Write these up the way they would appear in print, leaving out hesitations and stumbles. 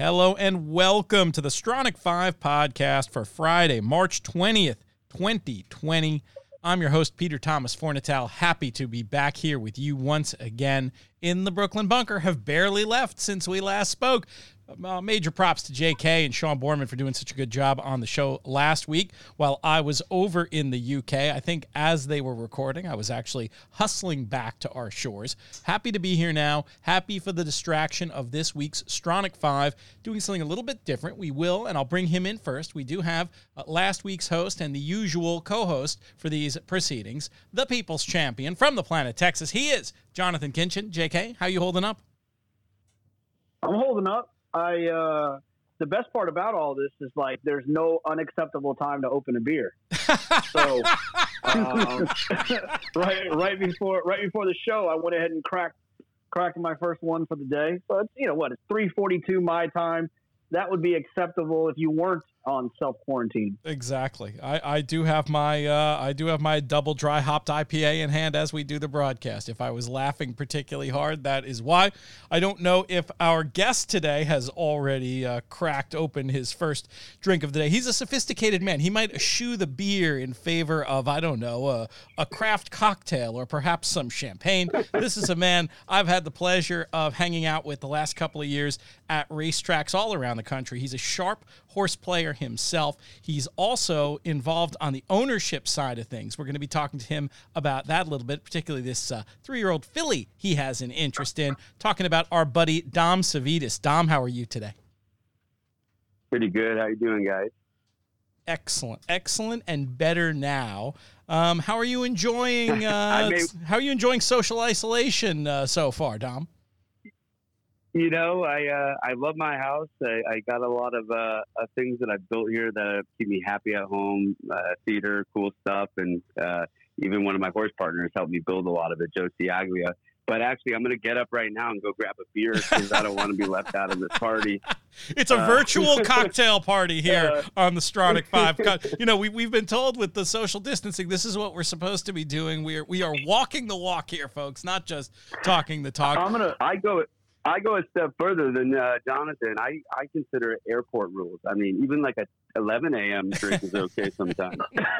Hello and welcome to the Stronach 5 podcast for Friday, March 20th, 2020. I'm your host, Peter Thomas Fornatal. Happy to be back here with you once again in the Brooklyn Bunker. Have barely left since we last spoke. Major props to JK and Sean Borman for doing such a good job on the show last week while I was over in the UK. I think as they were recording, I was actually hustling back to our shores. Happy to be here now. Happy for the distraction of this week's Stronach 5, doing something a little bit different. We will, and I'll bring him in first. We do have last week's host and the usual co-host for these proceedings, the People's Champion from the planet Texas. He is Jonathan Kinchin. JK, how you holding up? I'm holding up. The best part about all this is like there's no unacceptable time to open a beer. So right before the show, I went ahead and cracked my first one for the day. So it's it's 3:42 my time. That would be acceptable if you weren't on self-quarantine. Exactly. I do have my double dry hopped IPA in hand as we do the broadcast. If I was laughing particularly hard, that is why. I don't know if our guest today has already cracked open his first drink of the day. He's a sophisticated man. He might eschew the beer in favor of, I don't know, a craft cocktail or perhaps some champagne. This is a man I've had the pleasure of hanging out with the last couple of years at racetracks all around the country. He's a sharp horse player himself. He's also involved on the ownership side of things. We're going to be talking to him about that a little bit, particularly this 3-year-old filly he has an interest in, talking about our buddy Dom Savides. Dom, how are you today? Pretty good. How you doing, guys? Excellent, and better now. How are you enjoying social isolation so far, Dom? I love my house. I got a lot of things that I've built here that keep me happy at home, theater, cool stuff. And even one of my horse partners helped me build a lot of it, Joe Ciaglia. But actually, I'm going to get up right now and go grab a beer because I don't want to be left out of this party. It's a virtual cocktail party here on the Stronach 5. We've been told with the social distancing, this is what we're supposed to be doing. We are walking the walk here, folks, not just talking the talk. I go a step further than Jonathan. I consider it airport rules. I mean, even like a 11 a.m. drink is okay sometimes.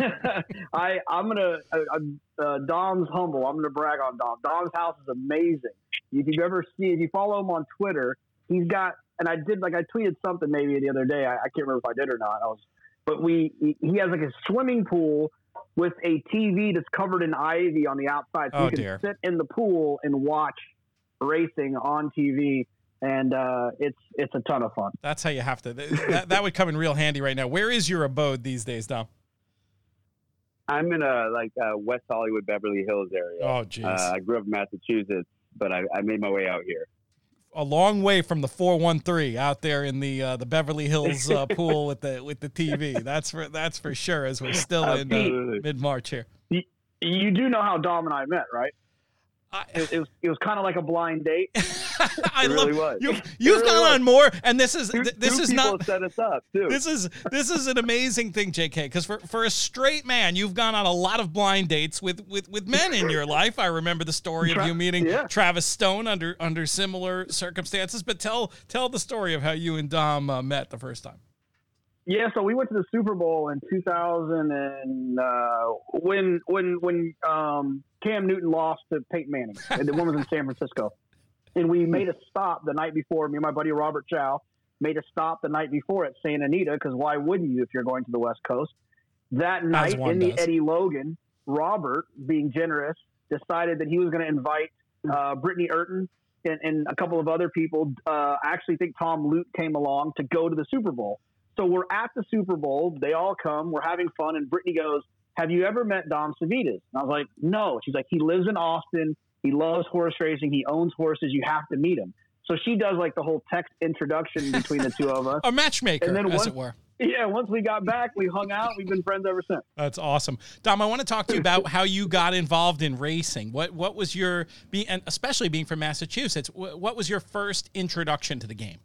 Dom's humble. I'm gonna brag on Dom. Dom's house is amazing. If you follow him on Twitter, he's got. And I tweeted something maybe the other day. I can't remember if I did or not. He has like a swimming pool with a TV that's covered in ivy on the outside, so you can sit in the pool and watch racing on TV, and it's a ton of fun. That's how you have to. That would come in real handy right now. Where is your abode these days, Dom? I'm in West Hollywood, Beverly Hills area. Oh, geez. I grew up in Massachusetts, but I made my way out here. A long way from the 413 out there in the Beverly Hills pool with the TV. That's for sure. As we're still in mid-March here. You do know how Dom and I met, right? It was kind of like a blind date. It really was. You've gone on more, and this is not set us up too. This is an amazing thing, JK, because for a straight man, you've gone on a lot of blind dates with men in your life. I remember the story of you meeting Travis Stone under similar circumstances. But tell the story of how you and Dom met the first time. Yeah, so we went to the Super Bowl in 2000, and when Cam Newton lost to Peyton Manning, and the one was in San Francisco, and we made a stop the night before. Me and my buddy Robert Chow made a stop the night before at Santa Anita, because why wouldn't you if you're going to the West Coast? That night in the Eddie Logan, Robert, being generous, decided that he was going to invite Brittany Urton and a couple of other people. I actually think Tom Lute came along to go to the Super Bowl. So we're at the Super Bowl. They all come. We're having fun. And Brittany goes, "Have you ever met Dom Savides?" And I was like, "No." She's like, "He lives in Austin. He loves horse racing. He owns horses. You have to meet him." So she does like the whole text introduction between the two of us. A matchmaker, and then as it were. Yeah, once we got back, we hung out. We've been friends ever since. That's awesome. Dom, I want to talk to you about how you got involved in racing. What was your, and especially being from Massachusetts, what was your first introduction to the game?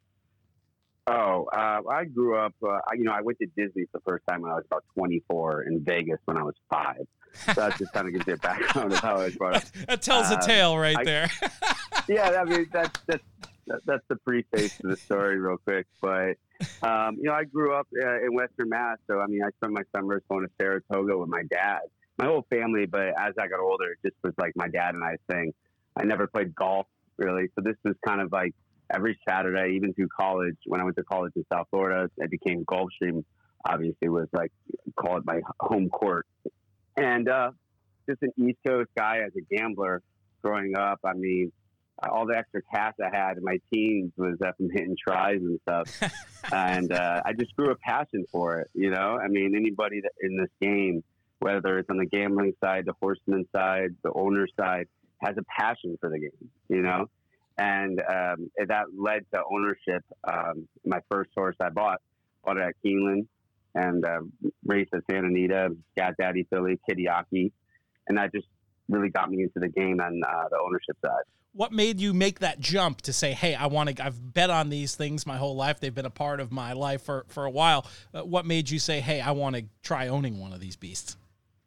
I grew up, I went to Disney for the first time when I was about 24 in Vegas when I was 5. So that just kind of gives you a background of how I was brought up. That tells a tale right there. Yeah, I mean, that's the preface to the story real quick. But, I grew up in Western Mass. So, I spent my summers going to Saratoga with my dad, my whole family. But as I got older, it just was like my dad and I thing. I never played golf really. So this was kind of like every Saturday, even through college. When I went to college in South Florida, it became Gulfstream, obviously was like, call it my home court. And, just an East Coast guy as a gambler growing up. All the extra cash I had in my teens was from hitting tries and stuff. And I just grew a passion for it, Anybody that in this game, whether it's on the gambling side, the horseman side, the owner side, has a passion for the game, And that led to ownership. My first horse I bought it at Keeneland and raced at Santa Anita, Scat Daddy Philly, Kitiaki. And that just really got me into the game on the ownership side. What made you make that jump to say, hey, I've bet on these things my whole life. They've been a part of my life for a while. What made you say, hey, I want to try owning one of these beasts?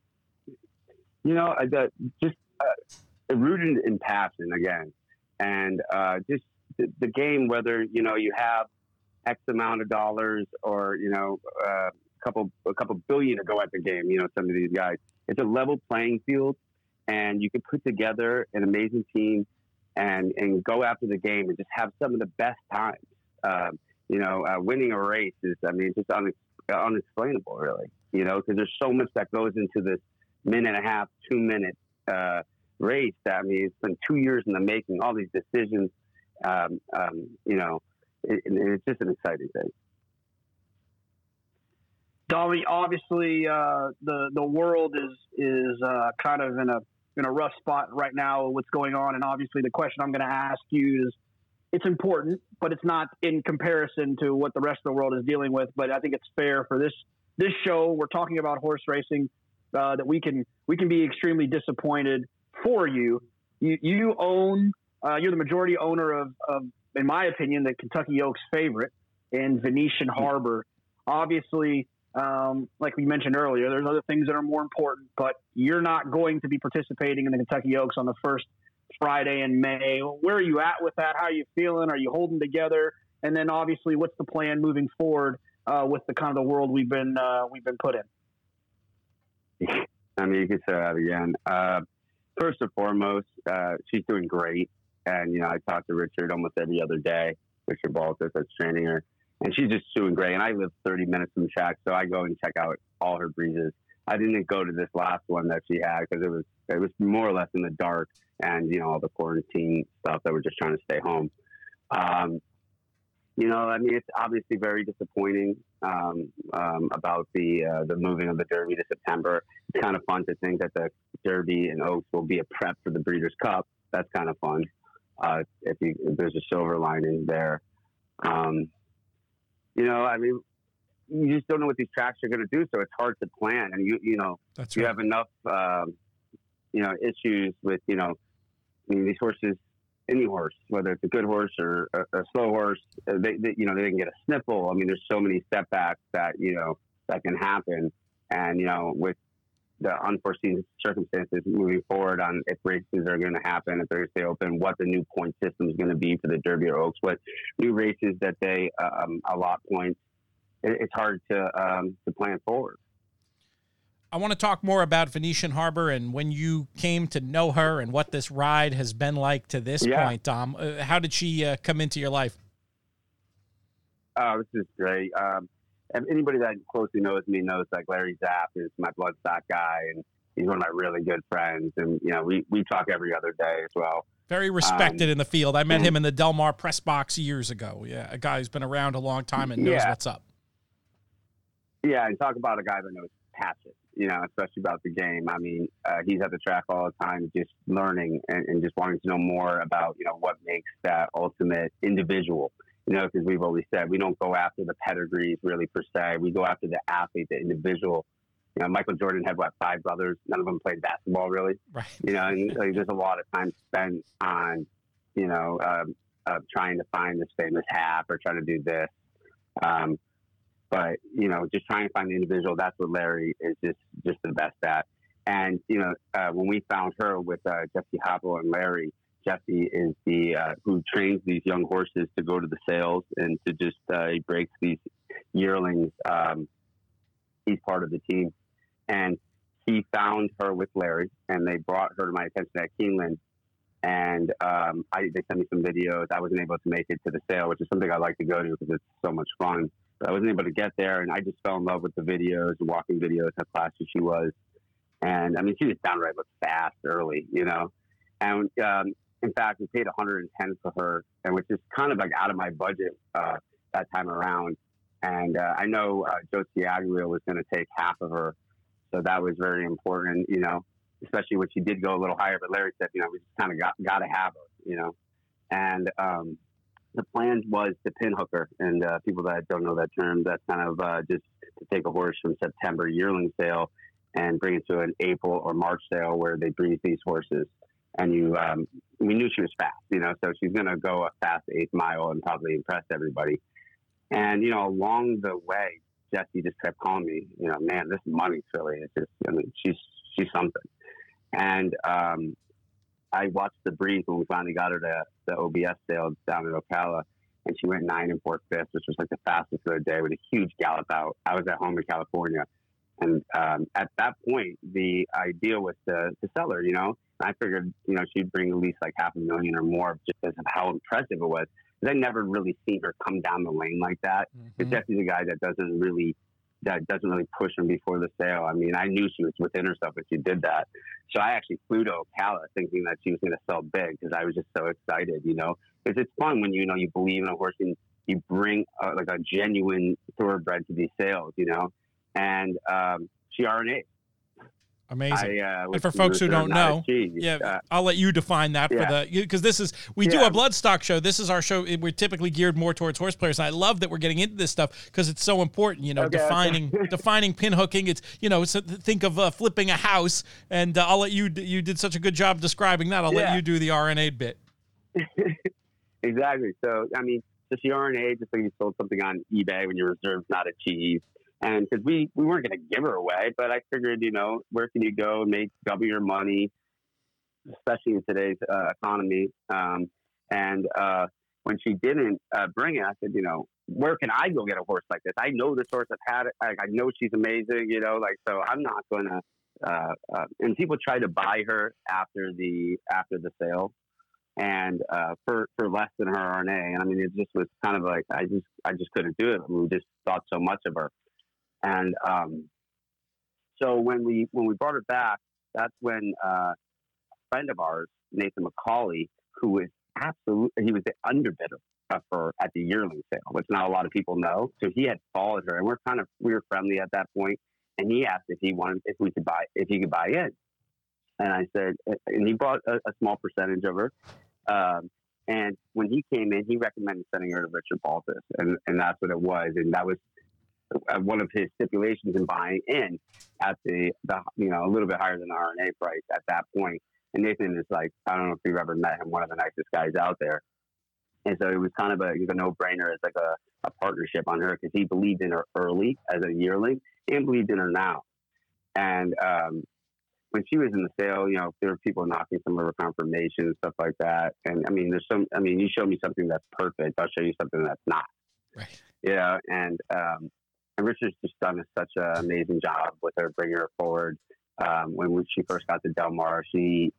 Just rooted in passion again. And just the game, whether, you have X amount of dollars or, a couple billion to go at the game, some of these guys. It's a level playing field, and you can put together an amazing team and go after the game and just have some of the best times. Winning a race is, just unexplainable, really, because there's so much that goes into this 1.5, 2 minute race that, it's been 2 years in the making, all these decisions, it's just an exciting thing. Dolly, obviously, the world is kind of in a rough spot right now with what's going on, and obviously the question I'm going to ask you is, it's important, but it's not in comparison to what the rest of the world is dealing with. But I think it's fair for this show. We're talking about horse racing, that we can be extremely disappointed for you. You own, you're the majority owner of, in my opinion, the Kentucky Oaks favorite in Venetian Harbor. Obviously, like we mentioned earlier, there's other things that are more important, but you're not going to be participating in the Kentucky Oaks on the first Friday in May. Where are you at with that? How are you feeling? Are you holding together? And then obviously, what's the plan moving forward with the kind of the world we've been put in? You can say that again. First and foremost, she's doing great. And, I talk to Richard almost every other day, Richard Baltus, that's training her. And she's just doing great. And I live 30 minutes from the track, so I go and check out all her breezes. I didn't go to this last one that she had because it was more or less in the dark and, all the quarantine stuff that we're just trying to stay home. It's obviously very disappointing about the moving of the Derby to September. It's kind of fun to think that the Derby and Oaks will be a prep for the Breeders' Cup. That's kind of fun if there's a silver lining there. You just don't know what these tracks are going to do, so it's hard to plan. And That's you right. have enough, issues with, these horses. Any horse, whether it's a good horse or a slow horse, they can get a sniffle. There's so many setbacks that that can happen, and with the unforeseen circumstances moving forward on if races are going to happen, if they're going to stay open, what the new point system is going to be for the Derby or Oaks, what new races that they allot points. It's hard to plan forward. I want to talk more about Venetian Harbor and when you came to know her and what this ride has been like to this point, Tom. How did she come into your life? Oh, this is great. Anybody that closely knows me knows like Larry Zapp is my bloodstock guy, and he's one of my really good friends. And, we talk every other day as well. Very respected in the field. I met him in the Del Mar press box years ago. Yeah, a guy who's been around a long time and knows what's up. Yeah, and talk about a guy that knows passion, especially about the game. He's at the track all the time, just learning and just wanting to know more about, what makes that ultimate individual, because we've always said we don't go after the pedigrees really per se. We go after the athlete, the individual. Michael Jordan had, 5 brothers? None of them played basketball really. Right. And there's a lot of time spent on, trying to find this famous hat or trying to do this. But, just trying to find the individual, that's what Larry is just the best at. And, when we found her with Jesse Hopple and Larry, Jesse is the who trains these young horses to go to the sales and to just he breaks these yearlings. He's part of the team, and he found her with Larry, and they brought her to my attention at Keeneland. And they sent me some videos. I wasn't able to make it to the sale, which is something I like to go to because it's so much fun. But I wasn't able to get there, and I just fell in love with the videos, the walking videos, how classy she was. And I mean, she just downright looked fast early, you know. And in fact, we paid $110 for her, and which is kind of like out of my budget that time around. And I know Joe Tiaglio was going to take half of her, so that was very important, you know, especially when she did go a little higher. But Larry said, you know, we just kind of got to have her, you know. And the plan was to pinhook her. And people that don't know that term, that's kind of just to take a horse from September yearling sale and bring it to an April or March sale where they breed these horses. And we knew she was fast, you know, so she's going to go a fast 8th mile and probably impress everybody. And, you know, along the way, Jesse just kept calling me, you know, man, this money filly is just, I mean, she's something. And I watched the breeze when we finally got her to the OBS sale down in Ocala, and she went 9 4/5, which was like the fastest of the day with a huge gallop out. I was at home in California. And at that point, the idea was to sell her, you know. And I figured, you know, she'd bring at least like $500,000 or more just because of how impressive it was. Because I never really seen her come down the lane like that. Because Jesse's a guy that doesn't really push him before the sale. I mean, I knew she was within herself when she did that. So I actually flew to Ocala thinking that she was going to sell big because I was just so excited, you know. Because it's fun when, you know, you believe in a horse and you bring like a genuine thoroughbred to these sales, you know. And she RNA'd. Amazing. And for folks who don't know, I'll let you define that because we do a Bloodstock show. This is our show. We're typically geared more towards horse players. And I love that we're getting into this stuff because it's so important, you know, defining pin hooking. It's, you know, think of flipping a house, and I'll let you did such a good job describing that. I'll let you do the RNA bit. Exactly. So, I mean, so she RNA just like you sold something on eBay when your reserve's not achieved. And because we weren't going to give her away, but I figured, you know, where can you go and make double your money, especially in today's economy. And when she didn't bring it, I said, you know, where can I go get a horse like this? I know this horse. I've had it. I know she's amazing, you know, like, so I'm not going to, and people tried to buy her after the sale and for less than her RNA. And I mean, it just was kind of like, I just couldn't do it. We just thought so much of her. And so when we brought her back, that's when a friend of ours, Nathan McCauley, who was he was the underbidder of her at the yearling sale, which not a lot of people know. So he had followed her, and we were friendly at that point. And he asked if he could buy in. And I said, and he bought a small percentage of her. And when he came in, he recommended sending her to Richard Baltus, and that's what it was. And that was one of his stipulations in buying in at the you know, a little bit higher than the RNA price at that point. And Nathan is like, I don't know if you've ever met him, one of the nicest guys out there. And so it was kind of a no-brainer as like a partnership on her because he believed in her early as a yearling and believed in her now. And when she was in the sale, you know, there were people knocking some of her confirmation and stuff like that. And I mean, you show me something that's perfect, I'll show you something that's not. Right. Yeah. And Richard's just done such an amazing job with her, bringing her forward. When she first got to Del Mar, she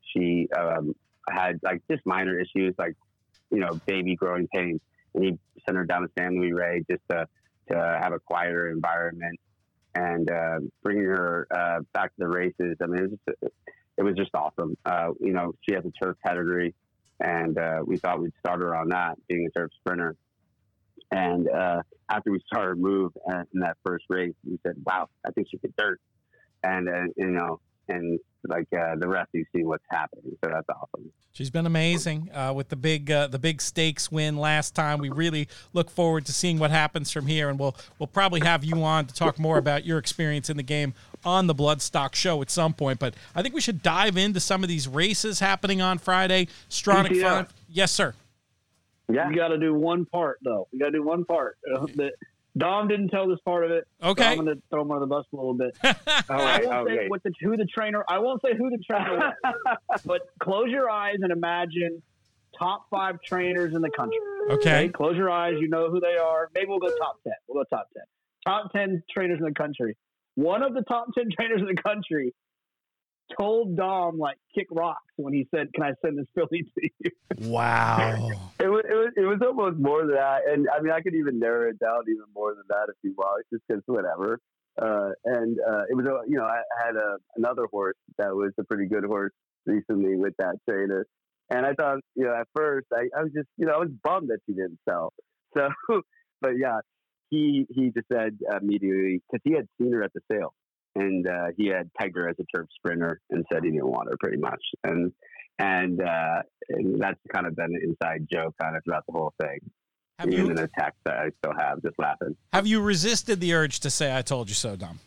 had like just minor issues, like, you know, baby growing pains. And he sent her down to San Luis Rey just to have a quieter environment and bringing her back to the races. I mean, it was just awesome. You know, she has a turf pedigree, and we thought we'd start her on that, being a turf sprinter. And after we started her move in that first race, we said, wow, I think she could dirt. And, you know, and like the rest, you see what's happening. So that's awesome. She's been amazing with the big stakes win last time. We really look forward to seeing what happens from here. And we'll probably have you on to talk more about your experience in the game on the Bloodstock show at some point. But I think we should dive into some of these races happening on Friday. Stronach 5. Yes, sir. Yeah. You got to do one part, though. You got to do one part. Dom didn't tell this part of it. Okay. So I'm going to throw him under the bus a little bit. I won't say who the trainer was, but close your eyes and imagine top 5 trainers in the country. Okay. Close your eyes. You know who they are. Maybe we'll go top 10. We'll go top 10. Top 10 trainers in the country. One of the top 10 trainers in the country told Dom, like, kick rocks when he said, "Can I send this filly to you?" Wow. It was almost more than that. And I mean, I could even narrow it down even more than that if you want, just because whatever. It was, I had another horse that was a pretty good horse recently with that trainer. And I thought, at first I was just, I was bummed that she didn't sell. So, but yeah, he just said immediately, because he had seen her at the sale. And he had pegged her as a turf sprinter and said he didn't want her pretty much. And that's kind of been an inside joke kind of throughout the whole thing. Even in the text that I still have, just laughing. Have you resisted the urge to say, "I told you so," Dom?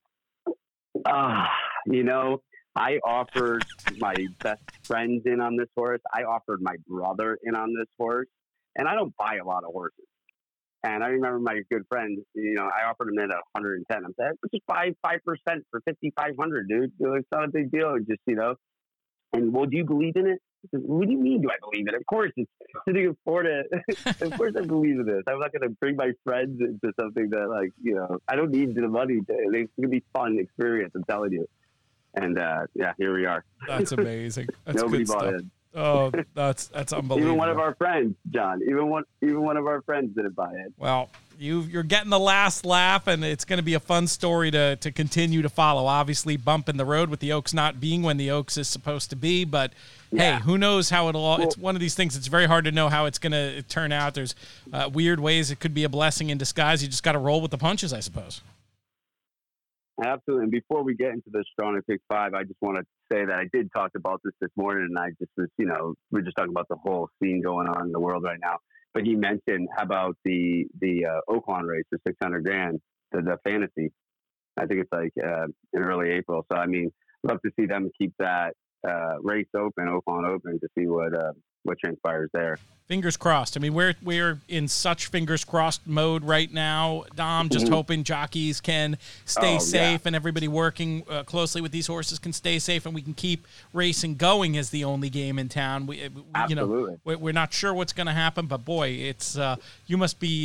I offered my best friends in on this horse. I offered my brother in on this horse. And I don't buy a lot of horses. And I remember my good friend, I offered him in at 110. I'm saying, let's just buy 5% for 5,500, dude. It's not a big deal. Just, and well, do you believe in it? I said, what do you mean, do I believe in it? Of course, it's sitting in Florida. Of course I believe in this. I'm not going to bring my friends into something that, I don't need the money. It's going to be a fun experience, I'm telling you. And, here we are. That's amazing. That's Nobody good bought stuff. it. Oh, that's unbelievable. Even one of our friends, John, even one of our friends didn't buy it. Well, you're getting the last laugh, and it's going to be a fun story to continue to follow. Obviously, bump in the road with the Oaks not being when the Oaks is supposed to be, but hey, who knows how it'll all. It's one of these things. It's very hard to know how it's going to turn out. There's weird ways it could be a blessing in disguise. You just got to roll with the punches, I suppose. Absolutely. And before we get into the Stronach Pick 5, I just want to say that I did talk about this morning, and I just was, we're just talking about the whole scene going on in the world right now. But he mentioned how about the Oaklawn race for $600,000, the fantasy. I think it's like in early April. So I mean, love to see them keep that race open, Oaklawn open, to see what transpires there. Fingers crossed. I mean, we're in such fingers crossed mode right now, Dom. Just hoping jockeys can stay safe and everybody working closely with these horses can stay safe, and we can keep racing going as the only game in town. Absolutely. We're not sure what's going to happen, but boy, it's you must be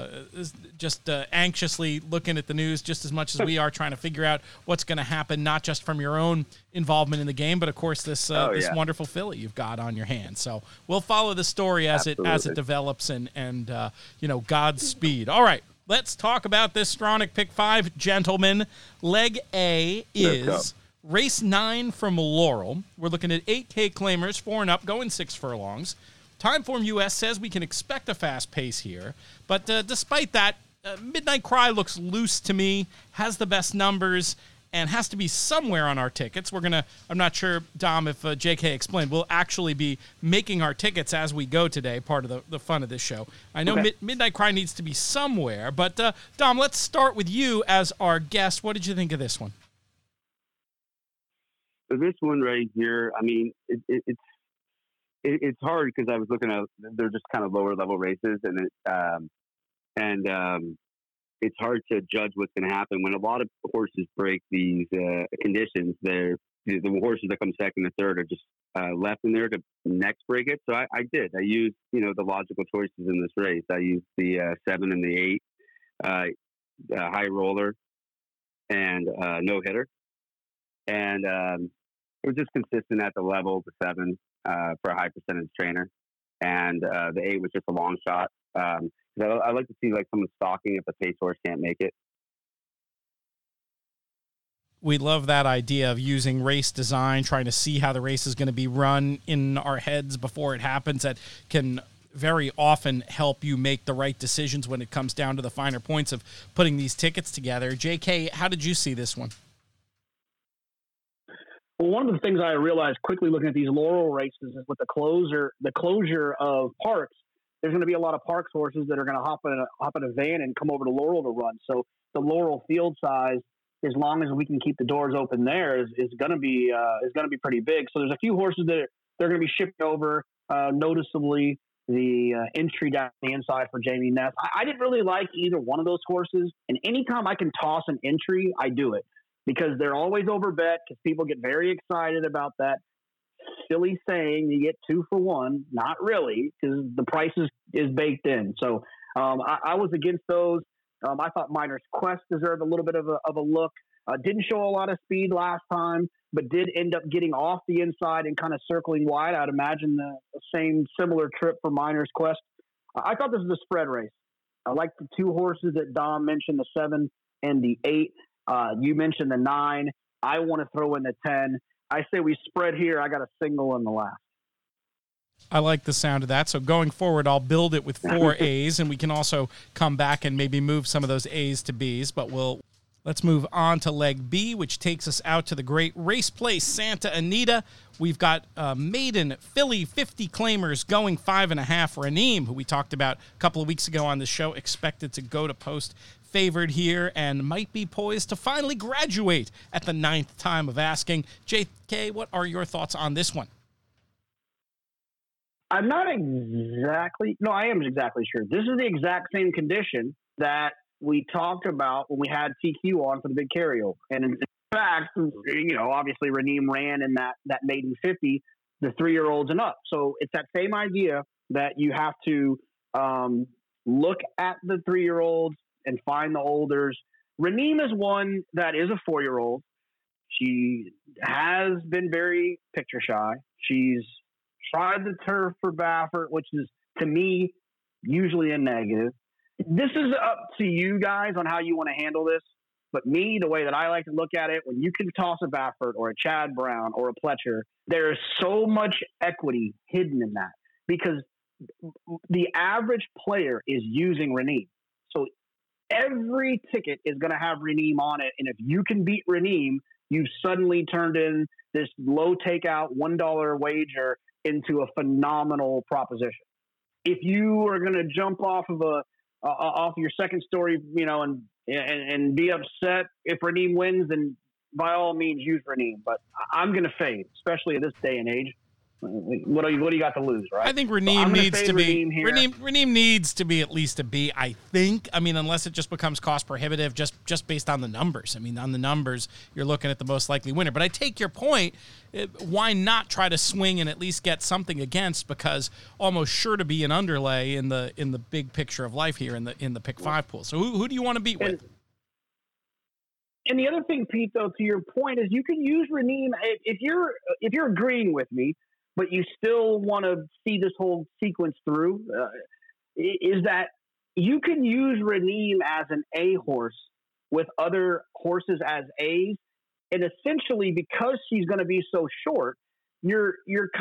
just anxiously looking at the news just as much as we are, trying to figure out what's going to happen, not just from your own involvement in the game, but of course this wonderful filly you've got on your hands. So we'll follow the story as it develops, and Godspeed. All right, let's talk about this Stronach Pick 5, gentlemen. Leg A is race 9 from Laurel. We're looking at 8K claimers, 4 and up, going 6 furlongs. Timeform US says we can expect a fast pace here, but despite that, Midnight Cry looks loose to me, has the best numbers, and has to be somewhere on our tickets. I'm not sure, Dom, if JK explained, we'll actually be making our tickets as we go today, part of the fun of this show. I know Midnight Cry needs to be somewhere, but Dom, let's start with you as our guest. What did you think of this one? This one right here, I mean, it's hard because I was looking at, they're just kind of lower level races, and it's hard to judge what's going to happen when a lot of horses break these conditions. The horses that come second and third are just left in there to next break it. So I did. I used the logical choices in this race. I used the 7 and the 8, high roller, and no hitter, and it was just consistent at the level of the 7 for a high percentage trainer, and the 8 was just a long shot. I like to see someone stalking if the pace horse can't make it. We love that idea of using race design, trying to see how the race is going to be run in our heads before it happens. That can very often help you make the right decisions when it comes down to the finer points of putting these tickets together. JK, how did you see this one? Well, one of the things I realized quickly looking at these Laurel races is with the closure of Parks, there's going to be a lot of Parks horses that are going to hop in a van and come over to Laurel to run. So the Laurel field size, as long as we can keep the doors open there, is going to be pretty big. So there's a few horses that they're going to be shipped over. Noticeably, the entry down the inside for Jamie Ness. I didn't really like either one of those horses. And anytime I can toss an entry, I do it because they're always overbet because people get very excited about that. silly saying you get 2 for 1. Not really, because the price is baked in. So I was against those. I thought Miner's Quest deserved a little bit of a look. Didn't show a lot of speed last time, but did end up getting off the inside and kind of circling wide. I'd imagine the same similar trip for Miner's Quest. I thought this was a spread race. I like the 2 horses that Dom mentioned, the 7 and the 8. You mentioned the 9. I want to throw in the 10. I say we spread here. I got a single in the last. I like the sound of that. So going forward, I'll build it with 4 A's, and we can also come back and maybe move some of those A's to B's, but let's move on to leg B, which takes us out to the great race place, Santa Anita. We've got maiden filly 50 claimers going 5.5. Raneem, who we talked about a couple of weeks ago on the show, expected to go to post favored here and might be poised to finally graduate at the 9th time of asking. JK, what are your thoughts on this one? I am exactly sure. This is the exact same condition that we talked about when we had TQ on for the big carryover. And in fact, obviously Raneem ran in that maiden 50, the 3-year-olds and up. So it's that same idea that you have to look at the 3-year-olds and find the olders. Raneem is one that is a 4-year-old. She has been very picture shy. She's tried the turf for Baffert, which is, to me, usually a negative. This is up to you guys on how you want to handle this. But me, the way that I like to look at it, when you can toss a Baffert or a Chad Brown or a Pletcher, there is so much equity hidden in that because the average player is using Raneem. So every ticket is going to have Raneem on it. And if you can beat Raneem, you've suddenly turned in this low takeout $1 wager into a phenomenal proposition. If you are going to jump off of your second story, and be upset if Raneem wins, then by all means use Raneem. But I'm going to fade, especially in this day and age. What do you got to lose, right? I think Raneem needs to be Raneem needs to be at least a B, I think. I mean, unless it just becomes cost prohibitive just based on the numbers. I mean, on the numbers, you're looking at the most likely winner. But I take your point. Why not try to swing and at least get something against? Because almost sure to be an underlay in the big picture of life here in the pick 5 pool. So who do you want to beat with? And the other thing, Pete, though, to your point, is you can use Raneem if you're agreeing with me, but you still want to see this whole sequence through, is that you can use Raneem as an A horse with other horses as A's. And essentially, because she's going to be so short, you're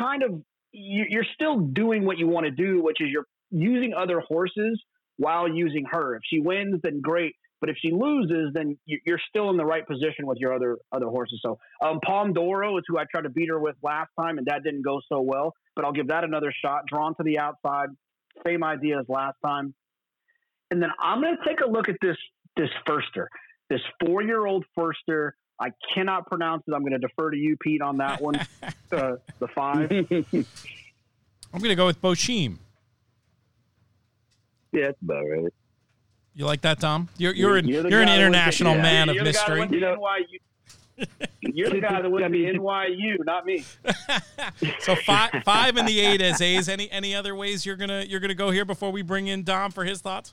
still doing what you want to do, which is you're using other horses while using her. If she wins, then great. But if she loses, then you're still in the right position with your other horses. So Palm d'Oro is who I tried to beat her with last time, and that didn't go so well. But I'll give that another shot. Drawn to the outside, same idea as last time. And then I'm going to take a look at this firster, this 4-year-old firster. I cannot pronounce it. I'm going to defer to you, Pete, on that one. The 5. I'm going to go with Bochim. Yeah, that's about right. You like that, Tom? You're an international man of mystery. You're the guy that went to NYU, not me. So 5 and the 8 as A's. Any other ways you're gonna go here before we bring in Dom for his thoughts?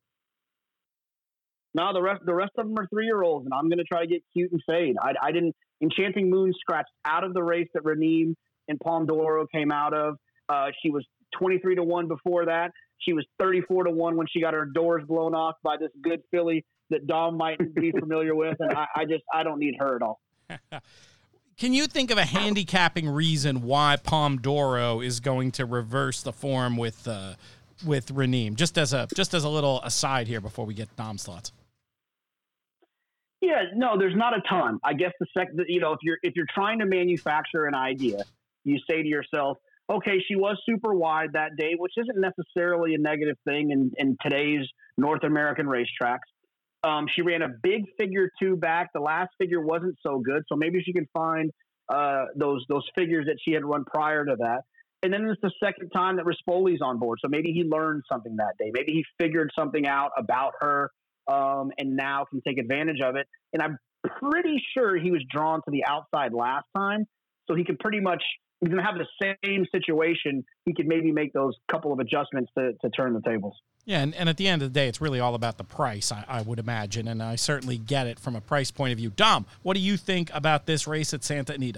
No, the rest of them are 3-year-olds, and I'm going to try to get cute and fade. I didn't. Enchanting Moon scratched out of the race that Raneem and Palm d'Oro came out of. She was 23-1 before that. She was 34-1 when she got her doors blown off by this good filly that Dom might be familiar with, and I don't need her at all. Can you think of a handicapping reason why Palm d'Oro is going to reverse the form with Raneem? Just as a little aside here before we get Dom's thoughts. Yeah, no, there's not a ton. I guess if you're trying to manufacture an idea, you say to yourself, okay, she was super wide that day, which isn't necessarily a negative thing in today's North American racetracks. She ran a big figure 2 back. The last figure wasn't so good, so maybe she can find those figures that she had run prior to that. And then it's the second time that Rispoli's on board, so maybe he learned something that day. Maybe he figured something out about her and now can take advantage of it. And I'm pretty sure he was drawn to the outside last time, so he could pretty much he's going to have the same situation. He could maybe make those couple of adjustments to turn the tables. Yeah, and at the end of the day, it's really all about the price, I would imagine, and I certainly get it from a price point of view. Dom, what do you think about this race at Santa Anita?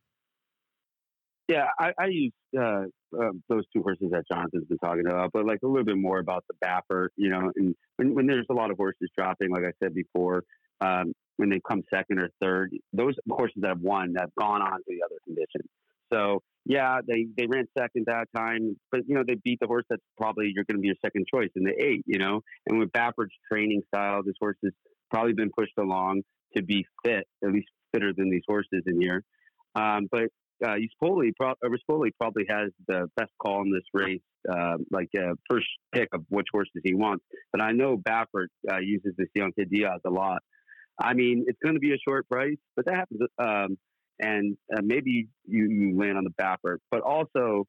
Yeah, I use those two horses that Jonathan's been talking about, but like a little bit more about the Baffert, you know, and when there's a lot of horses dropping, like I said before, when they come second or third, those horses that have won have gone on to the other condition. So, yeah, they ran second that time, but, you know, they beat the horse that's probably you're going to be your second choice in the 8, you know. And with Baffert's training style, this horse has probably been pushed along to be fit, at least fitter than these horses in here. But Rispoli probably has the best call in this race, first pick of which horses he wants. But I know Baffert uses the Sion Diaz a lot. I mean, it's going to be a short price, but that happens. And maybe you land on the Baffert. But also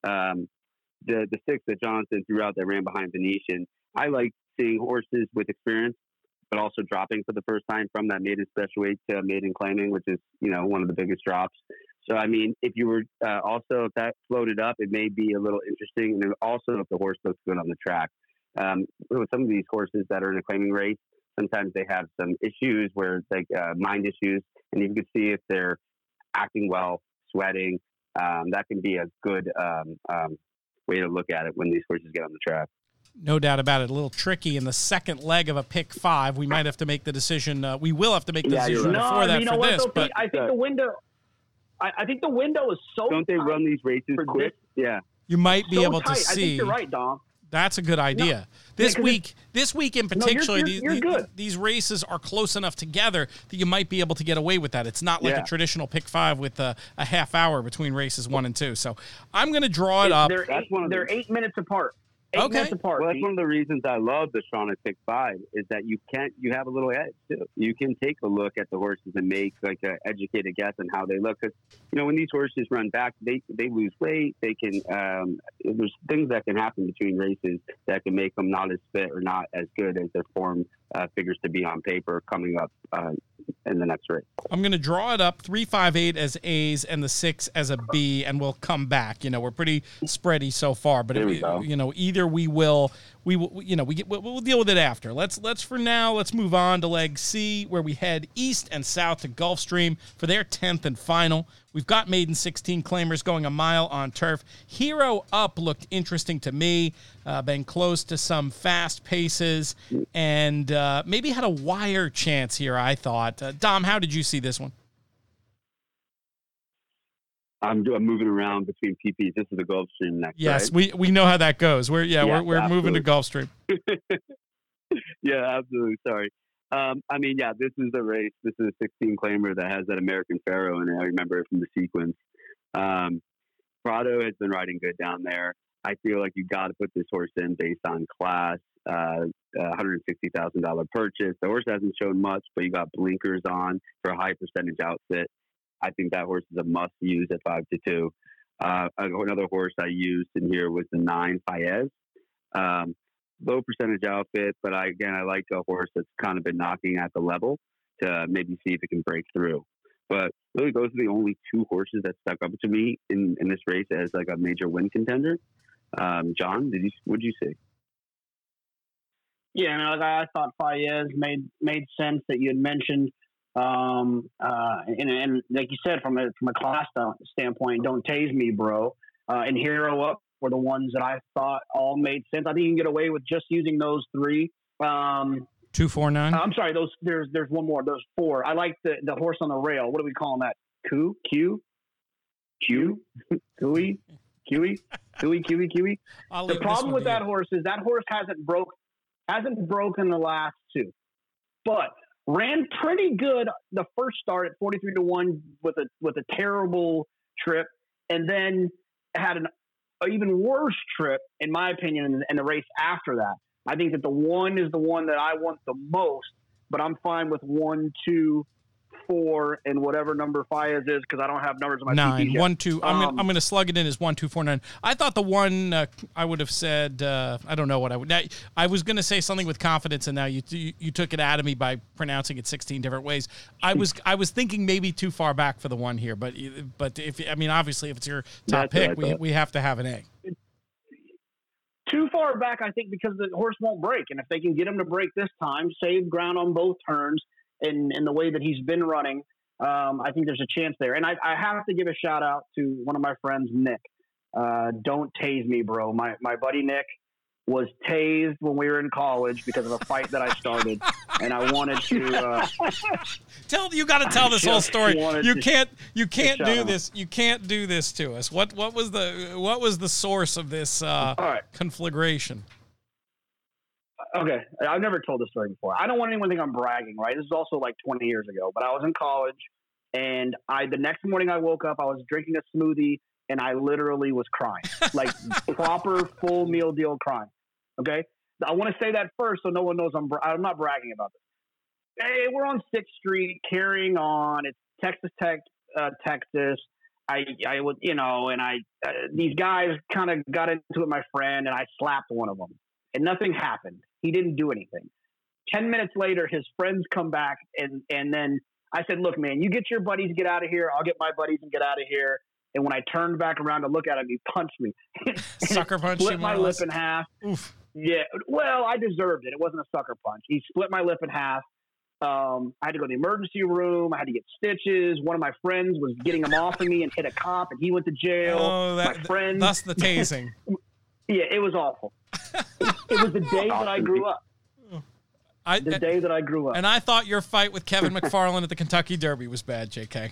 the 6 that Jonathan threw out that ran behind Venetian, I like seeing horses with experience, but also dropping for the first time from that maiden special weight to maiden claiming, which is, you know, one of the biggest drops. So, I mean, if you were also, if that floated up, it may be a little interesting. And also if the horse looks good on the track. With some of these horses that are in a claiming race, sometimes they have some issues where it's like mind issues. And you can see if they're acting well, sweating. That can be a good way to look at it when these horses get on the track. No doubt about it. A little tricky in the second leg of a pick 5. We might have to make the decision. We will have to make the decision before that for this. But I think the window. I think the window is so. Don't they run these races quick? Yeah. You might be able to see. I think you're right, Dom. That's a good idea. This week in particular, you're these races are close enough together that you might be able to get away with that. It's not like a traditional pick 5 with a half hour between races 1 and 2. So I'm going to draw it up. They're 8 minutes apart. 8 minutes apart. Well, that's one of the reasons I love the Stronach Pick 5 is that you have a little edge too. You can take a look at the horses and make like an educated guess on how they look. Because, you know, when these horses run back, they lose weight. They can, there's things that can happen between races that can make them not as fit or not as good as their form figures to be on paper coming up in the next race. I'm going to draw it up 3, 5, 8 as A's and the 6 as a B, and we'll come back. You know, we're pretty spready so far, but you know, either we'll deal with it after. Let's for now, let's move on to leg C, where we head east and south to Gulfstream for their 10th and final. We've got maiden 16 claimers going a mile on turf. Hero Up looked interesting to me. Been close to some fast paces and maybe had a wire chance here, I thought. Dom, how did you see this one? I'm moving around between PPs. This is the Gulfstream next. Yes, right? we know how that goes. We're moving to Gulfstream. Yeah, absolutely. Sorry. This is the race. This is a 16 claimer that has that American Pharaoh, and I remember it from the sequence. Prado has been riding good down there. I feel like you got to put this horse in based on class. $160,000 purchase. The horse hasn't shown much, but you got blinkers on for a high percentage outfit. I think that horse is a must use at 5-2. Another horse I used in here was the 9 Faez. Low percentage outfit, but I like a horse that's kind of been knocking at the level to maybe see if it can break through. But really, those are the only 2 horses that stuck up to me in this race as like a major win contender. John, what'd you see? Yeah, I thought Faez made sense that you had mentioned. And like you said, from a class standpoint, don't tase me, bro. And Hero Up were the ones that I thought all made sense. I think you can get away with just using those 3. 2, 4, 9. I'm sorry. There's one more. There's 4. I like the horse on the rail. What do we call that? Q. The problem with that horse is that horse hasn't broken the last 2, but ran pretty good the first start at 43-1 with a terrible trip, and then had an even worse trip, in my opinion, in the race after that. I think that the 1 is the one that I want the most, but I'm fine with 1, 2, 4 and whatever number Fayez is, because I don't have numbers in my 9 TVs yet. 1 2. I'm gonna slug it in as 1249. I thought the one I would have said I don't know what I would. I was gonna say something with confidence, and now you took it out of me by pronouncing it 16 different ways. I was thinking maybe too far back for the one here, but if obviously if it's your top pick, we have to have an A. Too far back, I think, because the horse won't break. And if they can get him to break this time, save ground on both turns in the way that he's been running, I think there's a chance there. And I have to give a shout out to one of my friends, Nick. Don't tase me, bro. My buddy Nick was tased when we were in college because of a fight that I started. And I wanted to you got to tell this whole story. You can't do this. Out. You can't do this to us. What was the source of this conflagration? Okay, I've never told this story before. I don't want anyone to think I'm bragging, right? This is also like 20 years ago, but I was in college, and the next morning I woke up, I was drinking a smoothie, and I literally was crying, like proper full meal deal crying. Okay, I want to say that first so no one knows I'm not bragging about this. Hey, we're on 6th Street carrying on. It's Texas Tech, Texas. I would, and these guys kind of got into it with my friend, and I slapped one of them, and nothing happened. He didn't do anything. 10 minutes later, his friends come back, and then I said, look, man, you get your buddies, get out of here. I'll get my buddies and get out of here. And when I turned back around to look at him, he punched me. Sucker punch. Split my lip in half. Oof. Yeah, well, I deserved it. It wasn't a sucker punch. He split my lip in half. I had to go to the emergency room. I had to get stitches. One of my friends was getting him off of me and hit a cop, and he went to jail. Oh, my friend. That's the tasing. Yeah, it was awful. It was the day that I grew up. The day that I grew up. And I thought your fight with Kevin McFarland at the Kentucky Derby was bad, JK.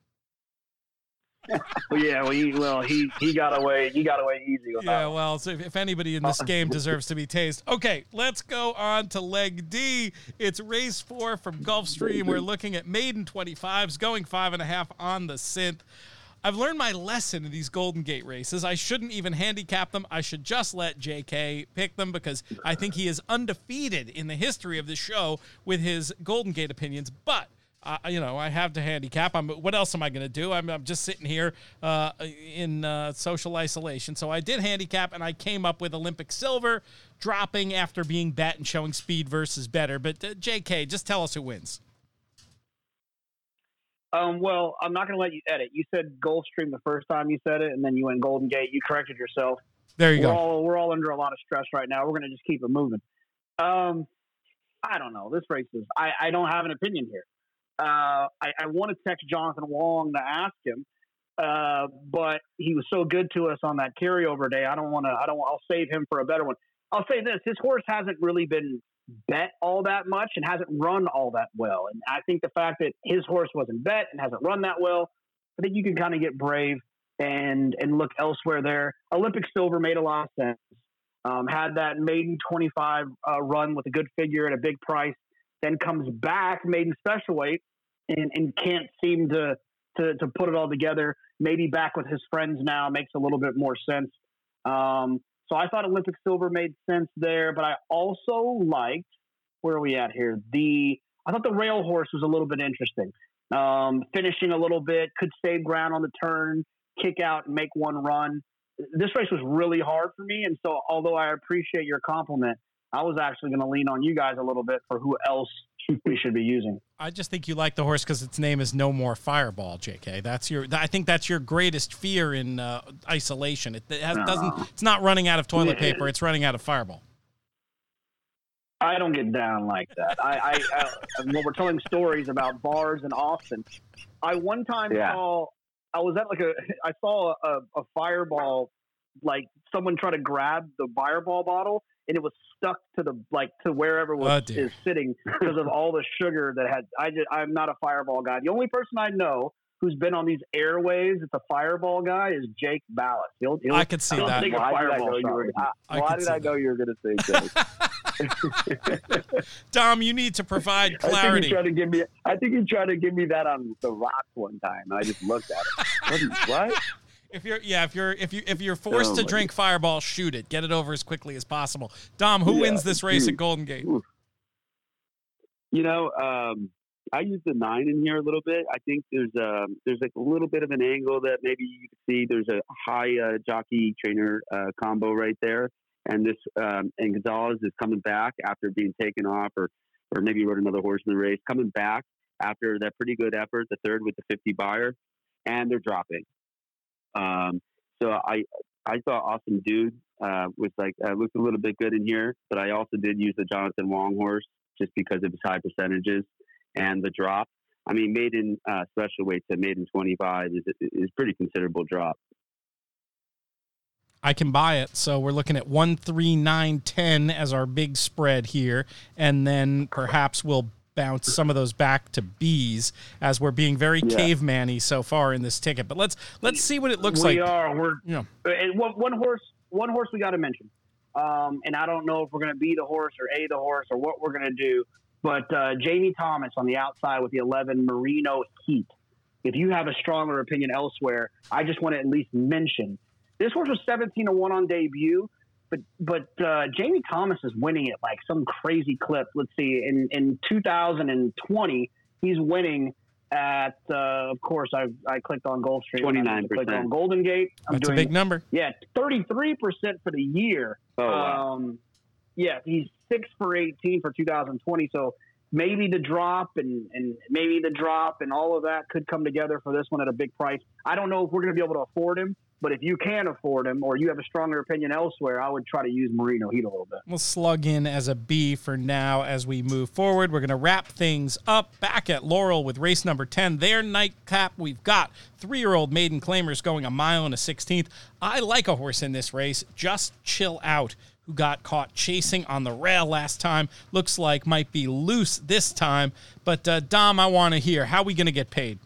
He got away. He got away easy with that. Yeah, well, so if anybody in this game deserves to be tased. Okay, let's go on to leg D. It's race 4 from Gulfstream. We're looking at maiden 25s, going 5.5 on the synth. I've learned my lesson in these Golden Gate races. I shouldn't even handicap them. I should just let JK pick them because I think he is undefeated in the history of the show with his Golden Gate opinions. But I have to handicap. What else am I going to do? I'm just sitting here in social isolation. So I did handicap, and I came up with Olympic Silver, dropping after being bet and showing speed versus better. But JK, just tell us who wins. Well, I'm not going to let you edit. You said Gulfstream the first time you said it, and then you went Golden Gate. You corrected yourself. There you go. We're all under a lot of stress right now. We're going to just keep it moving. I don't know. This race is. I don't have an opinion here. I want to text Jonathan Wong to ask him, but he was so good to us on that carryover day. I'll save him for a better one. I'll say this: his horse hasn't really been bet all that much and hasn't run all that well. And I think the fact that his horse wasn't bet and hasn't run that well, I think you can kind of get brave and look elsewhere there. Olympic Silver made a lot of sense. Had that maiden 25 run with a good figure at a big price, then comes back maiden special weight and can't seem to put it all together. Maybe back with his friends now makes a little bit more sense. So I thought Olympic Silver made sense there, but I also liked, where are we at here? I thought the rail horse was a little bit interesting. Finishing a little bit, could save ground on the turn, kick out and make one run. This race was really hard for me. And so although I appreciate your compliment, I was actually going to lean on you guys a little bit for who else we should be using. I just think you like the horse because its name is No More Fireball, JK. I think that's your greatest fear in isolation. It's not running out of toilet paper. It's running out of Fireball. I don't get down like that. I when we're telling stories about bars in Austin, I one time saw a Fireball, like someone try to grab the Fireball bottle, and it was stuck to wherever is sitting because of all the sugar that had. I'm not a Fireball guy. The only person I know who's been on these airways that's a Fireball guy is Jake Ballas. I could see that. Why did I know you were going to say Jake? Dom, you need to provide clarity. I think he tried to give me that on the rocks one time, and I just looked at him. What? If you're forced to drink Fireball, shoot it. Get it over as quickly as possible. Dom, who wins this race at Golden Gate? I use the 9 in here a little bit. I think there's like a little bit of an angle that maybe you can see. There's a high jockey trainer combo right there, and this and Gonzalez is coming back after being taken off, or maybe rode another horse in the race, coming back after that pretty good effort, the third with the 50 buyer, and they're dropping. So I thought Awesome Dude was like looked a little bit good in here, but I also did use the Jonathan Wong horse just because of his high percentages and the drop. I mean, maiden special weight to maiden 25 is pretty considerable drop. I can buy it. So we're looking at 1, 3, 9, 10 as our big spread here, and then perhaps we'll bounce some of those back to B's as we're being very caveman-y so far in this ticket. But let's see what it looks like. We're one horse we got to mention, and I don't know if we're going to be the horse or A the horse or what we're going to do. But Jamie Thomas on the outside with the 11 Merino Heat. If you have a stronger opinion elsewhere, I just want to at least mention this horse was 17-1 on debut. But Jamie Thomas is winning at like some crazy clip. Let's see, in 2020, he's winning at, of course, I clicked on Gulfstream. 29%. Clicked on Golden Gate. That's a big number. Yeah, 33% for the year. Oh, wow. Yeah, he's 6 for 18 for 2020. So maybe the drop and all of that could come together for this one at a big price. I don't know if we're going to be able to afford him. But if you can afford him or you have a stronger opinion elsewhere, I would try to use Merino Heat a little bit. We'll slug in as a B for now as we move forward. We're going to wrap things up back at Laurel with race number 10. Their nightcap, we've got 3-year-old maiden claimers going 1 mile and a 16th. I like a horse in this race. Just Chill Out, who got caught chasing on the rail last time. Looks like might be loose this time. But, Dom, I want to hear, how are we going to get paid?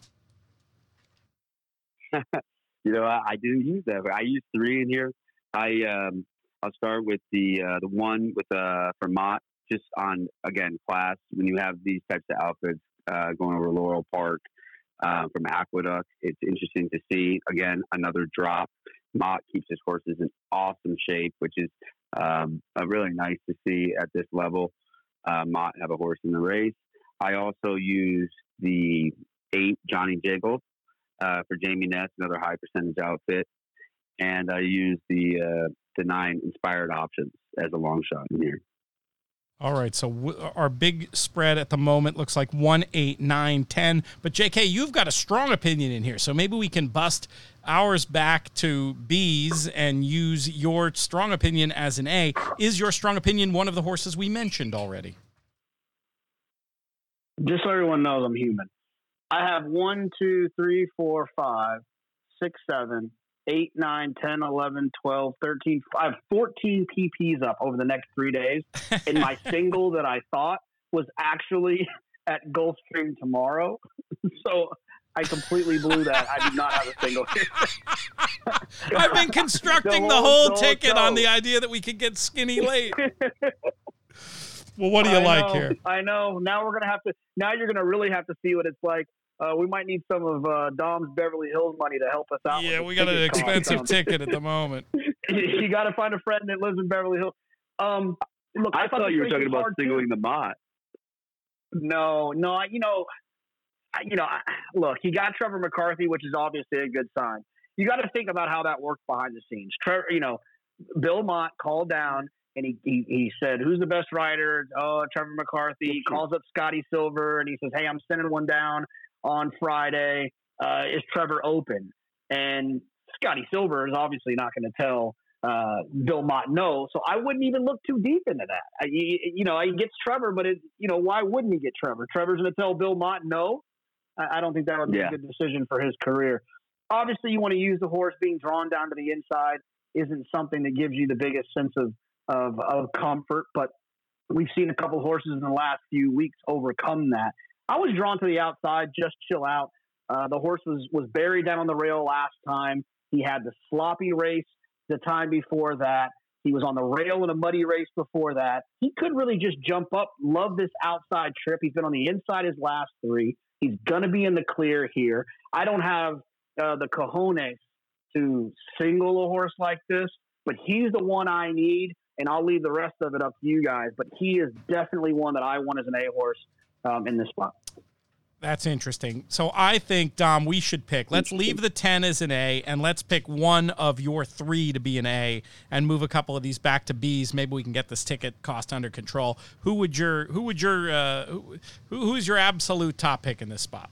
You know, I do use that. I use 3 in here. I'll start with the one with for Mott, just on, again, class. When you have these types of outfits going over Laurel Park from Aqueduct, it's interesting to see. Again, another drop. Mott keeps his horses in awesome shape, which is really nice to see at this level. Mott have a horse in the race. I also use the 8 Johnny Jiggle. For Jamie Ness, another high percentage outfit, and I use the 9 Inspired Options as a long shot in here. All right, so our big spread at the moment looks like 1, 8, 9, 10. But JK, you've got a strong opinion in here, so maybe we can bust ours back to B's and use your strong opinion as an A. Is your strong opinion one of the horses we mentioned already? Just so everyone knows, I'm human. I have 1, 2, 3, 4, 5, 6, 7, 8, 9, 10, 11, 12, 13. I have 14 PPs up over the next 3 days. And my single that I thought was actually at Gulfstream tomorrow. So I completely blew that. I do not have a single here. I've been constructing the whole ticket on the idea that we could get skinny late. Well, what do you like here? I know. Now you're going to really have to see what it's like. We might need some of Dom's Beverly Hills money to help us out. Yeah, we got an expensive ticket at the moment. You got to find a friend that lives in Beverly Hills. Look, I thought you were talking about singling the Mott. No. Look, he got Trevor McCarthy, which is obviously a good sign. You got to think about how that works behind the scenes. Bill Mott called down. And he said, who's the best rider? Oh, Trevor McCarthy. He calls up Scotty Silver, and he says, hey, I'm sending one down on Friday. Is Trevor open? And Scotty Silver is obviously not going to tell Bill Mott no. So I wouldn't even look too deep into that. He gets Trevor, but why wouldn't he get Trevor? Trevor's going to tell Bill Mott no. I don't think that would be a good decision for his career. Obviously, you want to use the horse. Being drawn down to the inside isn't something that gives you the biggest sense of comfort, but we've seen a couple horses in the last few weeks overcome that. I was drawn to the outside, Just Chill Out. The horse was buried down on the rail last time. He had the sloppy race the time before that. He was on the rail in a muddy race before that. He could really just jump up. Love this outside trip. He's been on the inside his last 3. He's going to be in the clear here. I don't have the cojones to single a horse like this, but he's the one I need. And I'll leave the rest of it up to you guys. But he is definitely one that I want as an A horse in this spot. That's interesting. So I think, Dom, we should pick. Let's leave the 10 as an A, and let's pick one of your 3 to be an A, and move a couple of these back to Bs. Maybe we can get this ticket cost under control. Who's your absolute top pick in this spot?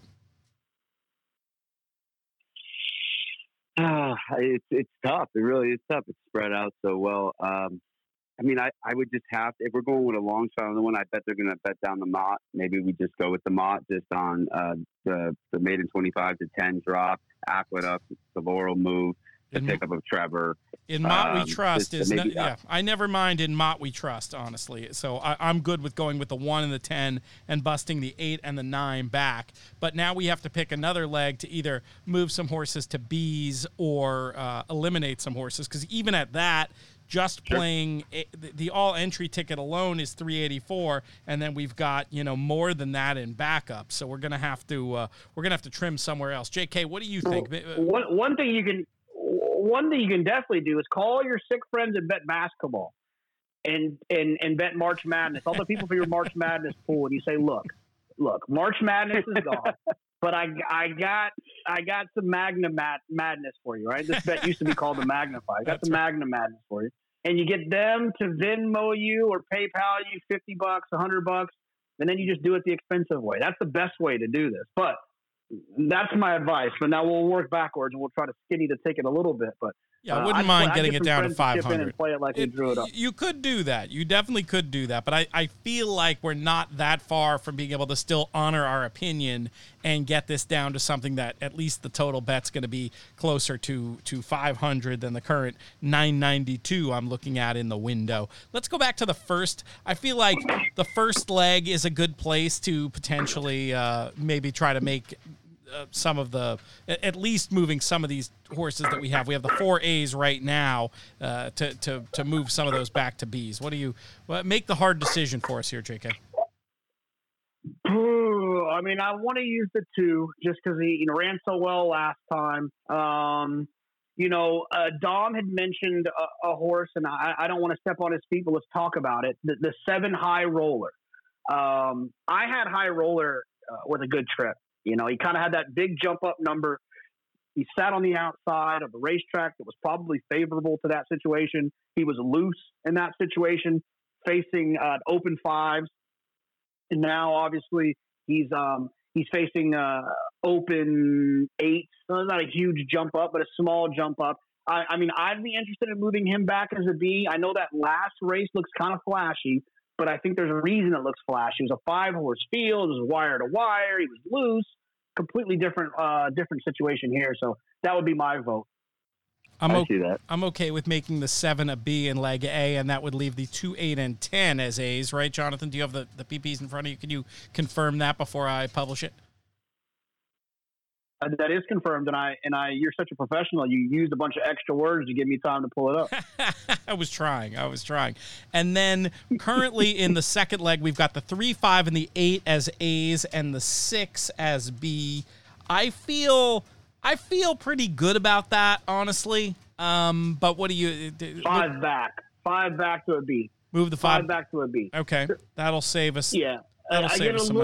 It's tough. It really is tough. It's spread out so well. I mean, I would just have to, if we're going with a long shot on the one, I bet they're going to bet down the Mott. Maybe we just go with the Mott just on the maiden 25 to 10 drop, Aqueduct, the Laurel move, the pickup of Trevor. In Mott we trust I never mind in Mott we trust, honestly. So I'm good with going with the 1 and the 10 and busting the 8 and the 9 back. But now we have to pick another leg to either move some horses to Bs or eliminate some horses, because even at that, just playing the all entry ticket alone is $384, and then we've got more than that in backup. So we're gonna have to trim somewhere else. JK, what do you think? One thing you can definitely do is call your sick friends and bet basketball, and bet March Madness. All the people for your March Madness pool, and you say, look, March Madness is gone. But I got some Magna Madness for you, right? This bet used to be called the Magnify. I got some Magna Madness for you. And you get them to Venmo you or PayPal you $50, $100, and then you just do it the expensive way. That's the best way to do this. But that's my advice. But now we'll work backwards and we'll try to skinny the ticket a little bit. But yeah, I wouldn't mind getting it down to 500. And play it like we drew it up. You could do that. You definitely could do that. But I feel like we're not that far from being able to still honor our opinion and get this down to something that at least the total bet's going to be closer to 500 than the current 992 I'm looking at in the window. Let's go back to the first. I feel like the first leg is a good place to potentially maybe try to make some of the, at least moving some of these horses that we have. We have the 4 A's right now to move some of those back to B's. Make the hard decision for us here, JK. I mean, I want to use the 2 just because he ran so well last time. Dom had mentioned a horse, and I don't want to step on his feet, but let's talk about it. The 7 High Roller. I had High Roller with a good trip. He kind of had that big jump up number. He sat on the outside of the racetrack that was probably favorable to that situation. He was loose in that situation, facing open 5s. And now, obviously, he's facing open 8s. So it's not a huge jump up, but a small jump up. I mean, I'd be interested in moving him back as a B. I know that last race looks kind of flashy, but I think there's a reason it looks flashy. It was a 5-horse field. It was wire to wire. He was loose. Completely different situation here. So that would be my vote. I see that. I'm okay with making the 7 a B in leg A, and that would leave the 2, 8, and 10 as A's, right, Jonathan? Do you have the PPs in front of you? Can you confirm that before I publish it? That is confirmed, and you're such a professional. You used a bunch of extra words to give me time to pull it up. I was trying. And then currently in the second leg, we've got the 3, 5, and the 8 as A's, and the 6 as B. I feel pretty good about that, honestly. But what do you? 5 back to a B. Move the 5 back to a B. Okay, that'll save us. Yeah, I get a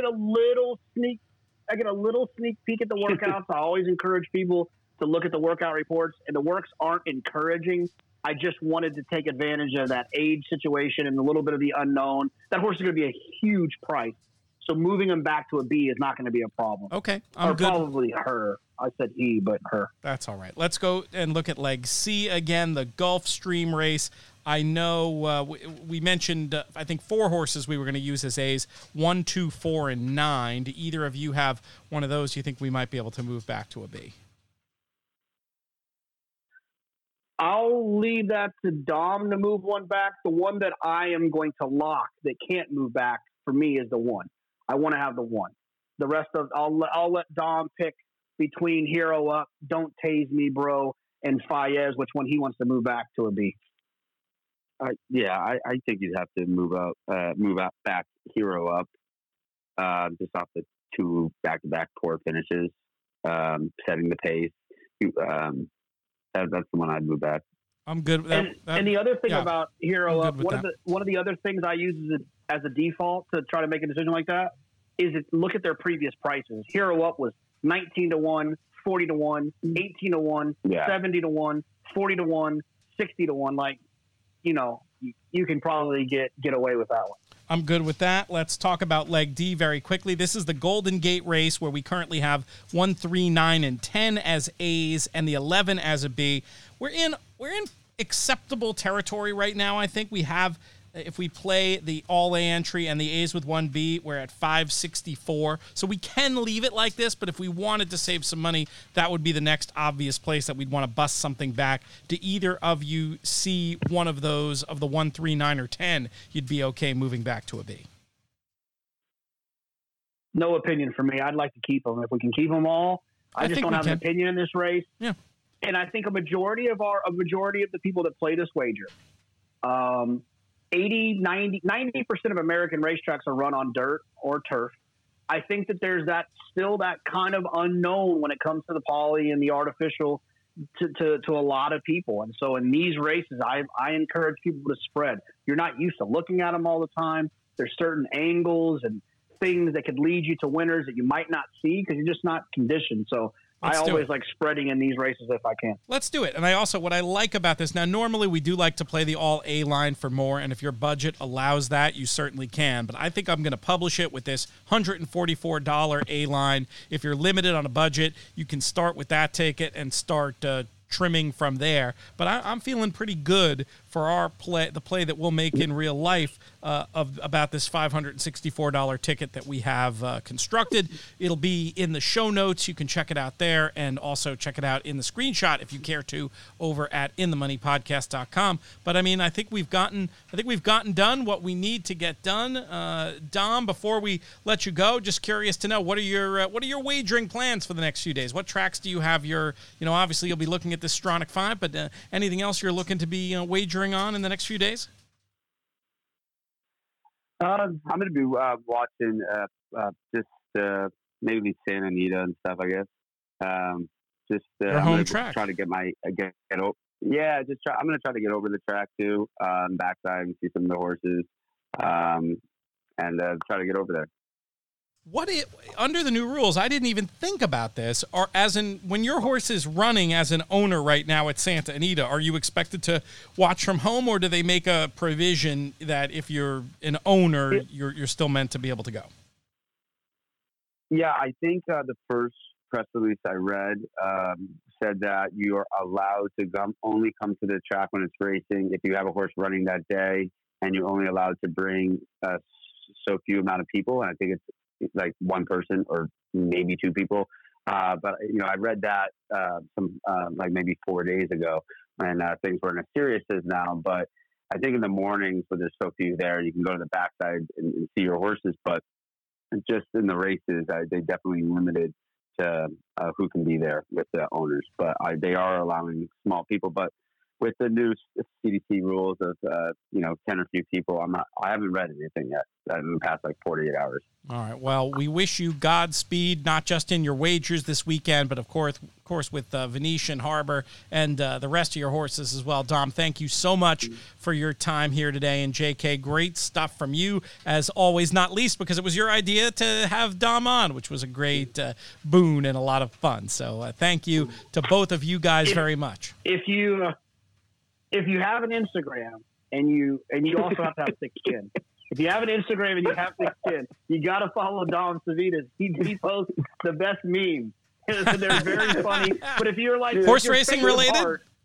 little sneak peek at the workouts. I always encourage people to look at the workout reports, and the works aren't encouraging. I just wanted to take advantage of that age situation and a little bit of the unknown. That horse is going to be a huge price. So moving him back to a B is not going to be a problem. Okay. Or good. Probably her. I said he, but her. That's all right. Let's go and look at leg C again, the Gulfstream race. I know we mentioned, I think, 4 horses we were going to use as A's, 1, 2, 4, and 9. Do either of you have one of those you think we might be able to move back to a B? I'll leave that to Dom to move one back. The one that I am going to lock that can't move back for me is the 1. I want to have the 1. The rest of I'll let Dom pick between Hero Up, Don't Tase Me, Bro, and Fayez, which one he wants to move back to a B. I think you'd have to move out back Hero Up, just off the 2 back-to-back poor finishes, setting the pace. That's the one I'd move back. I'm good with that. And the other thing about Hero Up, one of the other things I use as a default to try to make a decision like that is look at their previous prices. Hero Up was 19-1, 40-1, 18-1, 70-1, 40-1, 60-1. Like, you can probably get away with that one. I'm good with that. Let's talk about leg D very quickly. This is the Golden Gate race where we currently have 1, 3, 9, and 10 as A's and the 11 as a B. We're in acceptable territory right now. I think we have, if we play the all A entry and the A's with 1B, we're at 564. So we can leave it like this, but if we wanted to save some money, that would be the next obvious place that we'd want to bust something back. Do either of you see one of those, of the 1, 3, 9, or 10, you'd be okay moving back to a B? No opinion for me. I'd like to keep them. If we can keep them all, I just don't have an opinion in this race. Yeah. And I think a majority of the people that play this wager, 90% of American racetracks are run on dirt or turf. I think that there's still that kind of unknown when it comes to the poly and the artificial to a lot of people. And so in these races, I encourage people to spread. You're not used to looking at them all the time. There's certain angles and things that could lead you to winners that you might not see because you're just not conditioned. So I always like spreading in these races if I can. Let's do it. And I also, what I like about this, now normally we do like to play the all A line for more, and if your budget allows that, you certainly can. But I think I'm going to publish it with this $144 A line. If you're limited on a budget, you can start with that ticket and start trimming from there. But I'm feeling pretty good for our play, the play that we'll make in real life about this $564 ticket that we have constructed. It'll be in the show notes. You can check it out there, and also check it out in the screenshot if you care to over at inthemoneypodcast.com. But I mean, I think we've gotten done what we need to get done. Dom, before we let you go, just curious to know, what are your wagering plans for the next few days? What tracks do you have obviously you'll be looking at this Stronach 5, but anything else you're looking to be wagering on in the next few days? I'm going to be watching maybe Santa Anita and stuff, I guess. Your home track. Try to get I'm going to try to get over the track too, backside and see some of the horses, and try to get over there. Under the new rules, I didn't even think about this. Or when your horse is running as an owner right now at Santa Anita, are you expected to watch from home, or do they make a provision that if you're an owner, you're still meant to be able to go? Yeah, I think the first press release I read said that you are allowed to only come to the track when it's racing if you have a horse running that day, and you're only allowed to bring so few amount of people. And I think it's like one person or maybe two people. But I read that like maybe 4 days ago, and things weren't as serious as now. But I think in the mornings when there's so few there, you can go to the backside and see your horses. But just in the races, they definitely limited to who can be there with the owners. But they are allowing small people. But with the new CDC rules of 10 or few people, I haven't read anything yet in the past 48 hours. All right. Well, we wish you Godspeed, not just in your wagers this weekend, but of course with Venetian Harbor and the rest of your horses as well. Dom, thank you so much for your time here today. And JK, great stuff from you as always, not least because it was your idea to have Dom on, which was a great boon and a lot of fun. So thank you to both of you guys very much. If you have an Instagram and you also have to have thick skin. If you have an Instagram and you have thick skin, you got to follow Dom Savitas. He posts the best memes. They're very funny. But if you're like horse racing related,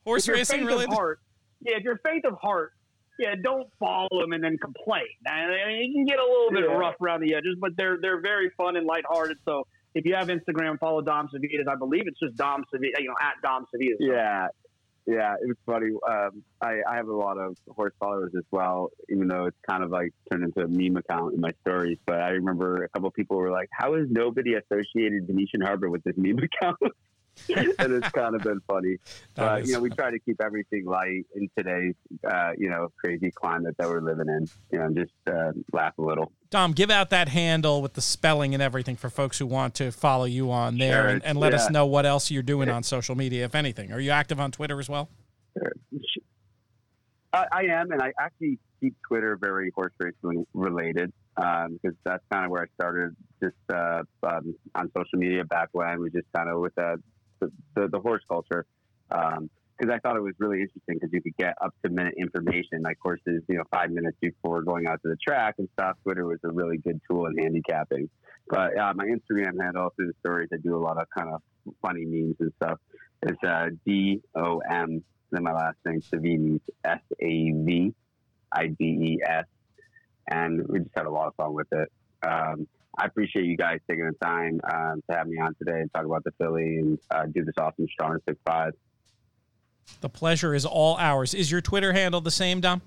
if you're faint of heart, don't follow him and then complain. You can get a little bit rough around the edges, but they're very fun and lighthearted. So if you have Instagram, follow Dom Savitas. I believe it's just Dom Savitas, at Dom Savitas. Yeah, it was funny. I have a lot of horse followers as well, even though it's kind of like turned into a meme account in my stories. But I remember a couple of people were like, how has nobody associated Venetian Harbor with this meme account? And it's kind of been funny. But, we try to keep everything light in today's, crazy climate that we're living in, and just laugh a little. Dom, give out that handle with the spelling and everything for folks who want to follow you on there, and let us know what else you're doing on social media, if anything. Are you active on Twitter as well? I am, and I actually keep Twitter very horse racing related because that's kind of where I started just on social media back when, was just kind of with the horse culture. Because I thought it was really interesting because you could get up-to-minute information, like horses, 5 minutes before going out to the track and stuff. Twitter was a really good tool in handicapping. But my Instagram handle, through the stories, I do a lot of kind of funny memes and stuff. It's DOM, then my last name, Savides, SAVIDES. And we just had a lot of fun with it. I appreciate you guys taking the time to have me on today and talk about the Philly and do this awesome Strong 6'5". The pleasure is all ours. Is your Twitter handle the same, Dom?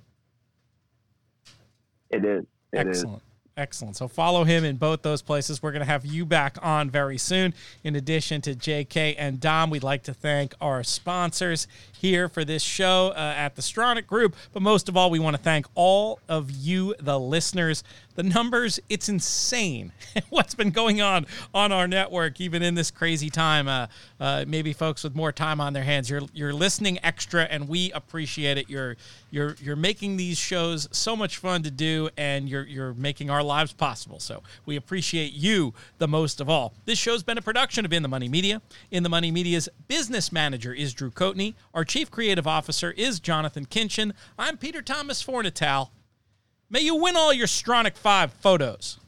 It is. Excellent. Excellent. So follow him in both those places. We're going to have you back on very soon. In addition to JK and Dom, we'd like to thank our sponsors here for this show at the Stronach Group. But most of all, we want to thank all of you, the listeners. The numbers, it's insane what's been going on our network, even in this crazy time. Maybe folks with more time on their hands, you're listening extra, and we appreciate it. You're making these shows so much fun to do, and you're making our lives possible. So we appreciate you the most of all. This show's been a production of In the Money Media. In the Money Media's business manager is Drew Coatney. Our chief creative officer is Jonathan Kinchin. I'm Peter Thomas Fornatale. May you win all your Stronach 5 photos.